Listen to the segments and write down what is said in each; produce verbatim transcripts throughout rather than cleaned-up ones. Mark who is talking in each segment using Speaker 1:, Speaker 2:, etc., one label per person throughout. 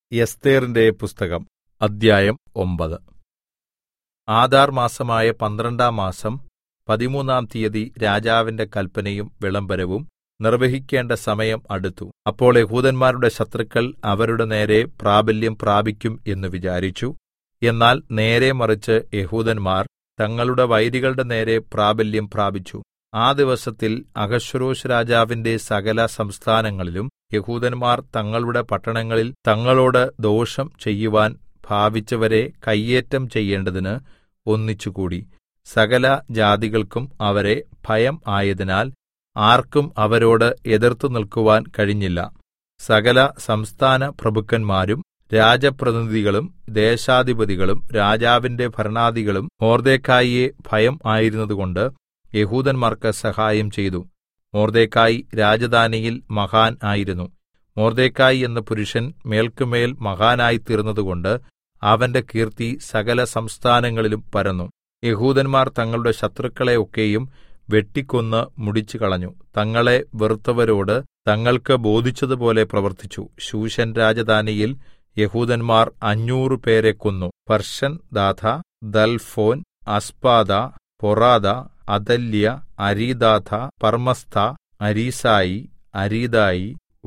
Speaker 1: എസ്ഥേറിന്റെ പുസ്തകം അദ്ധ്യായം ഒമ്പത്. ആദാർ മാസമായ പന്ത്രണ്ടാം മാസം പതിമൂന്നാം തീയതി രാജാവിന്റെ കല്പനയും വിളംബരവും നിർവഹിക്കേണ്ട സമയം അടുത്തു. അപ്പോൾ യെഹൂദന്മാരുടെ ശത്രുക്കൾ അവരുടെ നേരെ പ്രാബല്യം പ്രാപിക്കും എന്ന് വിചാരിച്ചു. എന്നാൽ നേരെ മറിച്ച് യെഹൂദന്മാർ തങ്ങളുടെ വൈരികളുടെ നേരെ പ്രാബല്യം പ്രാപിച്ചു. ആ ദിവസത്തിൽ അഹശ്വേരോശ് രാജാവിന്റെ സകല സംസ്ഥാനങ്ങളിലും യെഹൂദന്മാർ തങ്ങളുടെ പട്ടണങ്ങളിൽ തങ്ങളോട് ദോഷം ചെയ്യുവാൻ ഭാവിച്ചവരെ കയ്യേറ്റം ചെയ്യേണ്ടതിന് ഒന്നിച്ചുകൂടി. സകല ജാതികൾക്കും അവരെ ഭയം ആയതിനാൽ ആർക്കും അവരോട് എതിർത്തു നിൽക്കുവാൻ കഴിഞ്ഞില്ല. സകല സംസ്ഥാന പ്രഭുക്കന്മാരും രാജപ്രതിനിധികളും ദേശാധിപതികളും രാജാവിന്റെ ഭരണാധികളും മൊർദെഖായിയെ ഭയം ആയിരുന്നതുകൊണ്ട് യെഹൂദന്മാർക്ക് സഹായം ചെയ്തു. മൊർദെഖായി രാജധാനിയിൽ മഹാൻ ആയിരുന്നു. മൊർദെഖായി എന്ന പുരുഷൻ മേൽക്കുമേൽ മഹാനായിത്തീർന്നതുകൊണ്ട് അവന്റെ കീർത്തി സകല സംസ്ഥാനങ്ങളിലും പരന്നു. യെഹൂദന്മാർ തങ്ങളുടെ ശത്രുക്കളെ ഒക്കെയും വെട്ടിക്കൊന്ന് മുടിച്ചുകളഞ്ഞു. തങ്ങളെ വെറുത്തവരോട് തങ്ങൾക്ക് ബോധിച്ചതുപോലെ പ്രവർത്തിച്ചു. ശൂശൻ രാജധാനിയിൽ യഹൂദന്മാർ അഞ്ഞൂറ് പേരെ കൊന്നു. പർശൻ, ദാഥ, ദൽഫോൻ, അസ്പാദ, പൊറാദ, അദല്യ, അരീദാഥ, പർമസ്ഥ, അരീസായി, അരീദായി,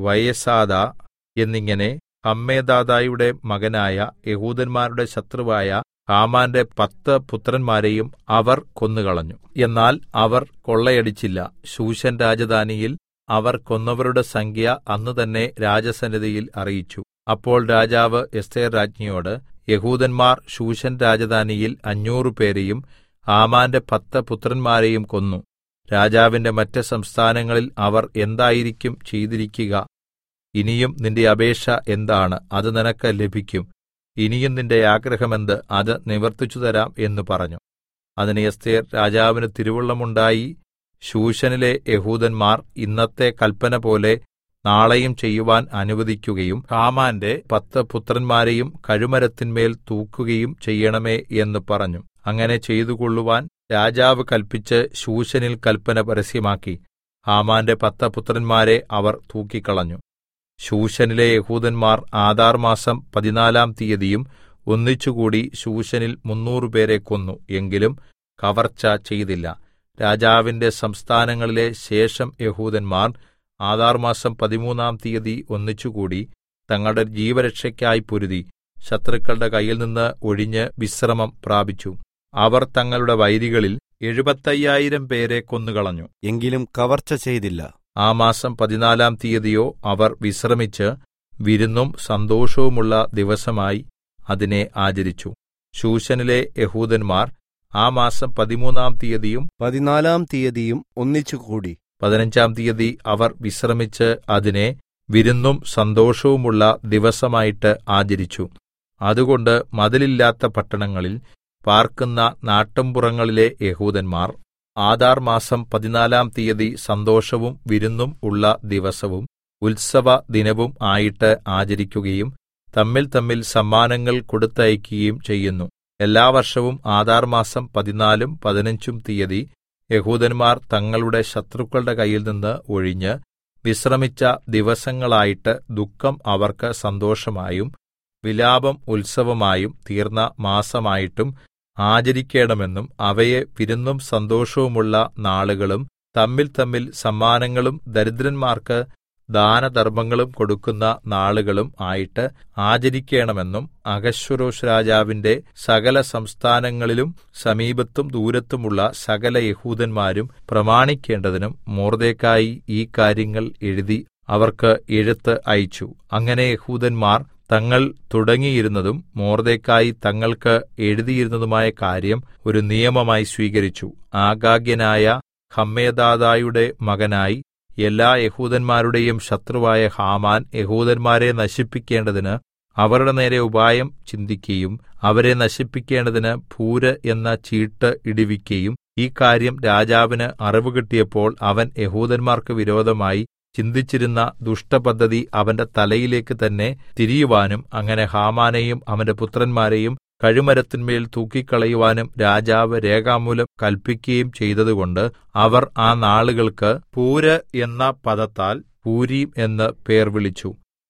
Speaker 1: വയസാദ എന്നിങ്ങനെ ഹമ്മെദാഥയുടെ മകനായ യഹൂദന്മാരുടെ ശത്രുവായ ഹാമാന്റെ പത്ത് പുത്രന്മാരെയും അവർ കൊന്നുകളഞ്ഞു. എന്നാൽ അവർ കൊള്ളയടിച്ചില്ല. ശൂശൻ രാജധാനിയിൽ അവർ കൊന്നവരുടെ സംഖ്യ അന്ന് തന്നെ രാജസന്നിധിയിൽ അറിയിച്ചു. അപ്പോൾ രാജാവ് എസ്ഥേർ രാജ്ഞിയോട്, യഹൂദന്മാർ ശൂശൻ രാജധാനിയിൽ അഞ്ഞൂറ് പേരെയും ഹാമാന്റെ പത്ത് പുത്രന്മാരെയും കൊന്നു. രാജാവിന്റെ മറ്റ് സംസ്ഥാനങ്ങളിൽ അവർ എന്തായിരിക്കും ചെയ്തിരിക്കുക? ഇനിയും നിന്റെ അപേക്ഷ എന്താണ്? അത് നിനക്ക് ലഭിക്കും. ഇനിയും നിന്റെ ആഗ്രഹമെന്ത്? അത് നിവർത്തിച്ചു തരാം എന്ന് പറഞ്ഞു. അതിന് എസ്ഥേർ രാജാവിന് തിരുവുള്ളമുണ്ടായി ശൂശനിലെ യഹൂദന്മാർ ഇന്നത്തെ കല്പന പോലെ നാളെയും ചെയ്യുവാൻ അനുവദിക്കുകയും ഹാമാന്റെ പത്ത് പുത്രന്മാരെയും കഴുമരത്തിന്മേൽ തൂക്കുകയും ചെയ്യണമേ എന്ന് പറഞ്ഞു. അങ്ങനെ ചെയ്തുകൊള്ളുവാൻ രാജാവ് കല്പിച്ച് ശൂശനിൽ കല്പന പരസ്യമാക്കി. ഹാമാന്റെ പത്ത് പുത്രന്മാരെ അവർ തൂക്കിക്കളഞ്ഞു. ശൂശനിലെ യഹൂദന്മാർ ആദാർ മാസം പതിനാലാം തീയതിയും ഒന്നിച്ചുകൂടി ശൂശനിൽ മുന്നൂറ് പേരെ കൊന്നു. എങ്കിലും കവർച്ച ചെയ്തില്ല. രാജാവിന്റെ സംസ്ഥാനങ്ങളിലെ ശേഷം യഹൂദന്മാർ ആദാർ മാസം പതിമൂന്നാം തീയതി ഒന്നിച്ചുകൂടി തങ്ങളുടെ ജീവരക്ഷയ്ക്കായി പൊരുതി ശത്രുക്കളുടെ കയ്യിൽനിന്ന് ഒഴിഞ്ഞ് വിശ്രമം പ്രാപിച്ചു. അവർ തങ്ങളുടെ വൈരികളിൽ എഴുപത്തയ്യായിരം പേരെ കൊന്നുകളഞ്ഞു.
Speaker 2: എങ്കിലും കവർച്ച ചെയ്തില്ല.
Speaker 1: ആ മാസം പതിനാലാം തീയതിയോ അവർ വിശ്രമിച്ച് വിരുന്നും സന്തോഷവുമുള്ള ദിവസമായി അതിനെ ആചരിച്ചു. ശൂശനിലെ യഹൂദന്മാർ ആ മാസം പതിമൂന്നാം തീയതിയും
Speaker 2: പതിനാലാം തീയതിയും ഒന്നിച്ചുകൂടി.
Speaker 1: പതിനഞ്ചാം തീയതി അവർ വിശ്രമിച്ച് അതിനെ വിരുന്നും സന്തോഷവുമുള്ള ദിവസമായിട്ട് ആചരിച്ചു. അതുകൊണ്ട് മതിലില്ലാത്ത പട്ടണങ്ങളിൽ പാർക്കുന്ന നാട്ടുംപുറങ്ങളിലെ യഹൂദന്മാർ ആദാർ മാസം പതിനാലാം തീയതി സന്തോഷവും വിരുന്നും ഉള്ള ദിവസവും ഉത്സവ ദിനവും ആയിട്ട് ആചരിക്കുകയും തമ്മിൽ തമ്മിൽ സമ്മാനങ്ങൾ കൊടുത്തയക്കുകയും ചെയ്യുന്നു. എല്ലാ വർഷവും ആദാർ മാസം പതിനാലും പതിനഞ്ചും തീയതി യഹൂദന്മാർ തങ്ങളുടെ ശത്രുക്കളുടെ കയ്യിൽനിന്ന് ഒഴിഞ്ഞ് വിശ്രമിച്ച ദിവസങ്ങളായിട്ട് ദുഃഖം അവർക്ക് സന്തോഷമായും വിലാപം ഉത്സവമായും തീർന്ന മാസമായിട്ടും ആചരിക്കേണമെന്നും അവയെ വിരുന്നും സന്തോഷവുമുള്ള നാളുകളും തമ്മിൽ തമ്മിൽ സമ്മാനങ്ങളും ദരിദ്രന്മാർക്ക് ദാനധർമ്മങ്ങളും കൊടുക്കുന്ന നാളുകളും ആയിട്ട് ആചരിക്കേണമെന്നും അഹശ്വേരോശ് രാജാവിന്റെ സകല സംസ്ഥാനങ്ങളിലും സമീപത്തും ദൂരത്തുമുള്ള സകല യഹൂദന്മാരും പ്രമാണിക്കേണ്ടതിനും മൊർദെഖായി ഈ കാര്യങ്ങൾ എഴുതി അവർക്ക് എഴുത്ത് അയച്ചു. അങ്ങനെ യഹൂദന്മാർ തങ്ങൾ തുടങ്ങിയിരുന്നതും മൊർദെഖായി തങ്ങൾക്ക് എഴുതിയിരുന്നതുമായ കാര്യം ഒരു നിയമമായി സ്വീകരിച്ചു. ആഗാഗ്യനായ ഹമ്മെദാഥയുടെ മകനായി എല്ലാ യഹൂദന്മാരുടെയും ശത്രുവായ ഹാമാൻ യഹൂദന്മാരെ നശിപ്പിക്കേണ്ടതിന് അവരുടെ നേരെ ഉപായം ചിന്തിക്കുകയും അവരെ നശിപ്പിക്കേണ്ടതിന് പൂര് എന്ന ചീട്ട് ഇടുവിക്കുകയും ഈ കാര്യം രാജാവിന് അറിവ് കിട്ടിയപ്പോൾ അവൻ യഹൂദന്മാർക്ക് വിരോധമായി ചിന്തിച്ചിരുന്ന ദുഷ്ടപദ്ധതി അവന്റെ തലയിലേക്ക് തന്നെ തിരിയുവാനും അങ്ങനെ ഹാമാനെയും അവന്റെ പുത്രന്മാരെയും കഴുമരത്തിന്മേൽ തൂക്കിക്കളയുവാനും രാജാവ് രേഖാമൂലം കല്പിക്കുകയും ചെയ്തതുകൊണ്ട് അവർ ആ നാളുകൾക്ക് പൂര് എന്ന പദത്താൽ പൂരീം എന്ന് പേർ വിളിച്ചു.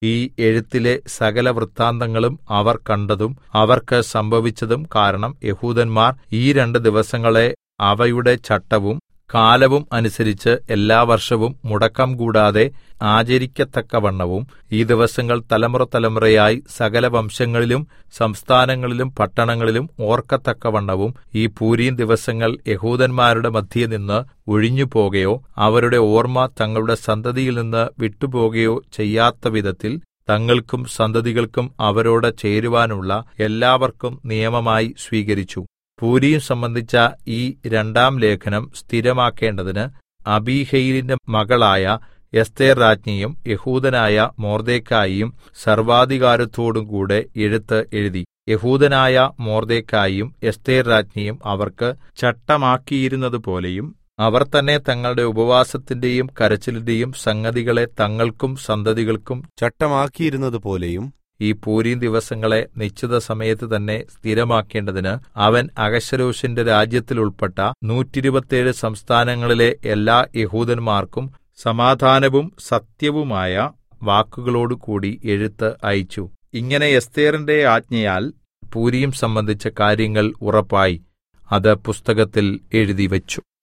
Speaker 1: ഈ എഴുത്തിലെ സകല വൃത്താന്തങ്ങളും അവർ കണ്ടതും അവർക്ക് സംഭവിച്ചതും കാരണം യെഹൂദന്മാർ ഈ രണ്ട് ദിവസങ്ങളെ അവയുടെ ചട്ടവും കാലവും അനുസരിച്ച് എല്ലാ വർഷവും മുടക്കം കൂടാതെ ആചരിക്കത്തക്കവണ്ണവും ഈ ദിവസങ്ങൾ തലമുറതലമുറയായി സകല വംശങ്ങളിലും സംസ്ഥാനങ്ങളിലും പട്ടണങ്ങളിലും ഓർക്കത്തക്കവണ്ണവും ഈ പൂരീം ദിവസങ്ങൾ യെഹൂദന്മാരുടെ മദ്ധ്യേനിന്ന് ഒഴിഞ്ഞുപോകയോ അവരുടെ ഓർമ്മ തങ്ങളുടെ സന്തതിയിൽനിന്ന് വിട്ടുപോകയോ ചെയ്യാത്തവിധത്തിൽ തങ്ങൾക്കും സന്തതികൾക്കും അവരോട് ചേരുവാനുള്ള എല്ലാവർക്കും നിയമമായി സ്വീകരിച്ചു. പൂരീം സംബന്ധിച്ച ഈ രണ്ടാം ലേഖനം സ്ഥിരമാക്കേണ്ടതിന് അബീഹയീലിന്റെ മകളായ എസ്ഥേർ രാജ്ഞിയും യെഹൂദനായ മൊർദെഖായിയും സർവ്വാധികാരത്തോടും കൂടെ എഴുത്ത് എഴുതി. യെഹൂദനായ മൊർദെഖായിയും എസ്ഥേർ രാജ്ഞിയും അവർക്ക് ചട്ടമാക്കിയിരുന്നതുപോലെയും അവർ തന്നെ തങ്ങളുടെ ഉപവാസത്തിന്റെയും കരച്ചിലിന്റെയും സംഗതികളെ തങ്ങൾക്കും സന്തതികൾക്കും
Speaker 2: ചട്ടമാക്കിയിരുന്നതുപോലെയും
Speaker 1: ഈ പൂരീം ദിവസങ്ങളെ നിശ്ചിത സമയത്ത് തന്നെ സ്ഥിരമാക്കേണ്ടതിന് അവൻ അഹശ്വേരോശിന്റെ രാജ്യത്തിൽ ഉൾപ്പെട്ട നൂറ്റിരുപത്തേഴ് സംസ്ഥാനങ്ങളിലെ എല്ലാ യെഹൂദന്മാർക്കും സമാധാനവും സത്യവുമായ വാക്കുകളോടുകൂടി എഴുത്ത് അയച്ചു. ഇങ്ങനെ എസ്ഥേറിന്റെ ആജ്ഞയാൽ പൂരീം സംബന്ധിച്ച കാര്യങ്ങൾ ഉറപ്പായി. അത് പുസ്തകത്തിൽ എഴുതിവച്ചു.